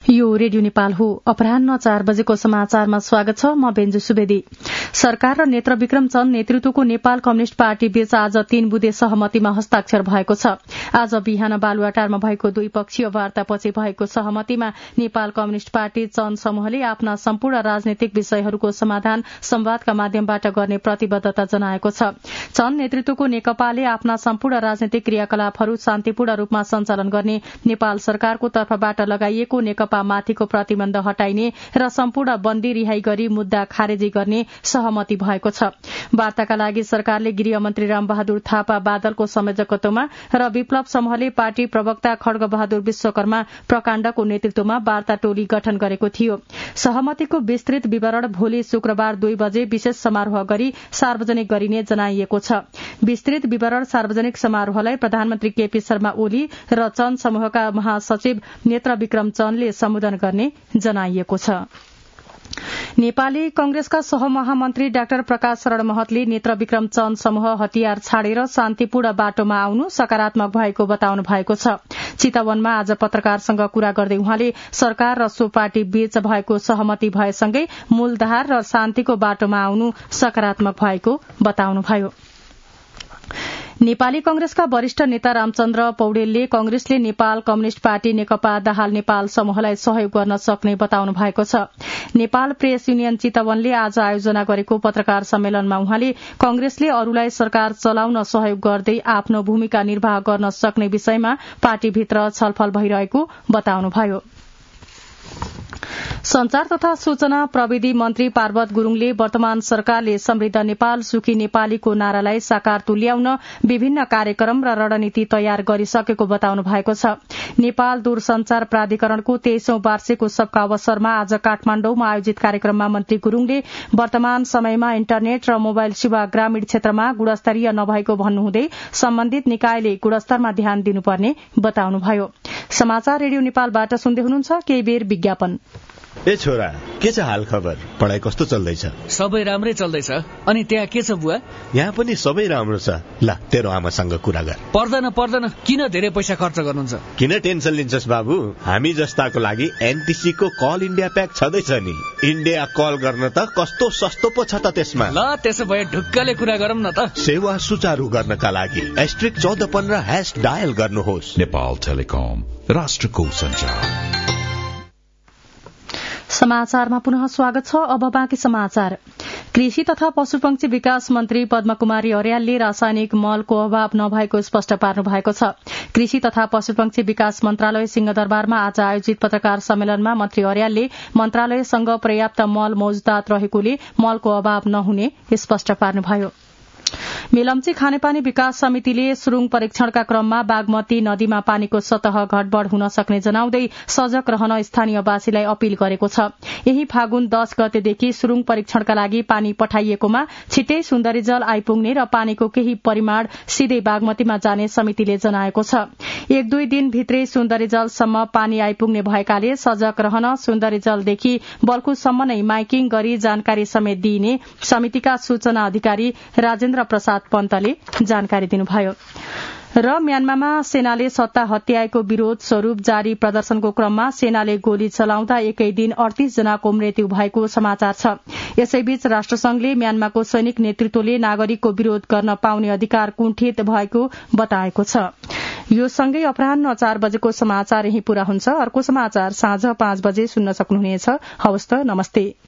यो रेडियो नेपाल हो। अपराह्न 4 बजेको समाचारमा स्वागत छ। म बेन्जु सुवेदी। सरकार र नेत्रविक्रम चन्द नेतृत्वको नेपाल कम्युनिष्ट पार्टी बीच आज 3 बुँदे सहमतिमा हस्ताक्षर भएको छ। आज बिहान बालुवाटारमा भएको द्विपक्षीय वार्तापछि भएको सहमतिमा नेपाल कम्युनिष्ट पार्टी चन्द समूहले आफ्ना सम्पूर्ण राजनीतिक विषयहरूको समाधान संवादका माध्यमबाट गर्ने प्रतिबद्धता जनाएको छ। चन्द नेतृत्वको नेकपाले आफ्ना सम्पूर्ण राजनीतिक क्रियाकलापहरू शान्तिपूर्ण रूपमा सञ्चालन गर्ने नेपाल सरकारको तर्फबाट लगाइएको नेकपा माथिको प्रतिबन्ध हटाइने र सम्पूर्ण बन्दी रिहाई गरी मुद्दा खारेजी गर्ने सहमति भएको छ। वार्ताका लागि सरकारले गृहमन्त्री रामबहादुर थापा बादलको संयोजकत्वमा र विप्लव समूहले पार्टी प्रवक्ता खड्गबहादुर विश्वकर्मा प्रकाण्डको नेतृत्वमा वार्ता टोली गठन गरेको थियो। सहमतिको विस्तृत विवरण भोलि शुक्रबार 2 बजे विशेष समारोह गरी सार्वजनिक गरिने जनाइएको छ। विस्तृत विवरण सार्वजनिक समारोहलाई प्रधानमन्त्री केपी शर्मा ओली र चन्द समूहका महासचिव नेत्रविक्रम चन्दले सम्बोधन गर्ने जनाइएको छ। नेपाली कंग्रेसका सहमहामन्त्री डाक्टर प्रकाश शरण महतले नेत्रविक्रम चन्द समूह हतियार छाडेर शान्तिपूर्ण बाटोमा आउनु सकारात्मक भएको बताउनु भएको छ। चितवनमा आज पत्रकारसँग कुरा गर्दै उहाँले सरकार र सो पार्टी बीच भएको सहमति भएसँगै मूलधार र शान्तिको बाटोमा आउनु सकारात्मक भएको बताउनुभयो। नेपाली कंग्रेसका वरिष्ठ नेता रामचन्द्र पौडेलले कंग्रेसले नेपाल कम्युनिष्ट पार्टी नेकपा दाहाल नेपाल समूहलाई सहयोग गर्न सक्ने बताउनु भएको छ। नेपाल प्रेस युनियन चितवनले आज आयोजना गरेको पत्रकार सम्मेलनमा उहाँले कंग्रेसले अरूलाई सरकार चलाउन सहयोग गर्दै आफ्नो भूमिका निर्वाह गर्न सक्ने विषयमा पार्टीभित्र छलफल भइरहेको बताउनुभयो। संचार तथा सूचना प्रविधि मन्त्री पार्वत गुरूङले वर्तमान सरकारले समृद्ध नेपाल सुखी नेपालीको नारालाई साकार तुल्याउन विभिन्न कार्यक्रम र रणनीति तयार गरिसकेको बताउनु भएको छ। नेपाल दूरसंचार प्राधिकरणको 23औं वार्षिक उत्सवका अवसरमा आज काठमाण्डुमा आयोजित कार्यक्रममा मन्त्री गुरूङले वर्तमान समयमा इन्टरनेट र मोबाइल सेवा ग्रामीण क्षेत्रमा गुणस्तरीय नभएको भन्नुहुँदै सम्बन्धित निकायले गुणस्तरमा ध्यान दिनुपर्ने बताउनुभयो। समाचार रेडियो नेपालबाट सुन्दै हुनुहुन्छ। केही बेर विज्ञापन। ए छोरा, के छ हाल खबर? पढाइ कस्तो चल्दैछ? सबै राम्रै चल्दैछ। अनि त्यहाँ के छ बुवा? यहाँ पनि सबै राम्रो छ। ल तेरो आमासँग कुरा गर। पर्दैन किन धेरै पैसा खर्च गर्नुहुन्छ? किन टेन्सन लिन्छस् बाबु? हामी जस्ताको लागि एनटिसी को कल इन्डिया प्याक छँदैछ नि। इन्डिया कल गर्न त कस्तो सस्तो पो छ त त्यसमा। ल त्यसो भए ढुक्कले कुरा गरौँ न त। सेवा सुचारू गर्नका लागि *1415# डायल गर्नुहोस्। नेपाल टेलिकम, राष्ट्रको सञ्चार। समाचारमा पुनः स्वागत छ। अब बाँकी समाचार। कृषि तथा पशुपक्षी विकास मन्त्री पद्मकुमारी अर्यालले रासायनिक मलको अभाव नभएको स्पष्ट पार्नु भएको छ। कृषि तथा पशुपक्षी विकास मन्त्रालय सिंहदरबारमा आज आयोजित पत्रकार सम्मेलनमा मन्त्री अर्यालले मन्त्रालयसँग पर्याप्त मल मौजुदात रहेकोले मलको अभाव नहुने स्पष्ट पार्नुभयो। मेलम्ची खानेपानी विकास समितिले सुरुङ परीक्षणका क्रममा बागमती नदीमा पानीको सतह घटबढ़ हुन सक्ने जनाउँदै सजग रहन स्थानीयवासीलाई अपील गरेको छ। यही फागुन 10 गतेदेखि सुरुङ परीक्षणका लागि पानी पठाइएकोमा छिट्टै सुन्दरी जल आइपुग्ने र पानीको केही परिमाण सिधै बागमतीमा जाने समितिले जनाएको छ। 1-2 दिन भित्रै सुन्दरी जलसम्म पानी आइपुग्ने भएकाले सजग रहन सुन्दरी जलदेखि बल्खुसम्म नै माइकिङ गरी जानकारी समेत दिइने समितिका सूचना अधिकारी राजेन्द्र प्रसाद पन्तले जानकारी दिनुभयो। र म्यानमारमा सेनाले सत्ता हत्याएको विरोध स्वरूप जारी प्रदर्शनको क्रममा सेनाले गोली चलाउँदा एकै दिन 38 जनाको मृत्यु भएको समाचार छ। यसैबीच राष्ट्रसंघले म्यानमारको सैनिक नेतृत्वले नागरिकको विरोध गर्न पाउने अधिकार कुण्ठित भएको बताएको छ। यो सँगै अपराह्न 4 बजेको समाचार यही पूरा हुन्छ। अर्को समाचार साँझ 5 बजे सुन्न सक्नुहुनेछ। हवस् त, नमस्ते।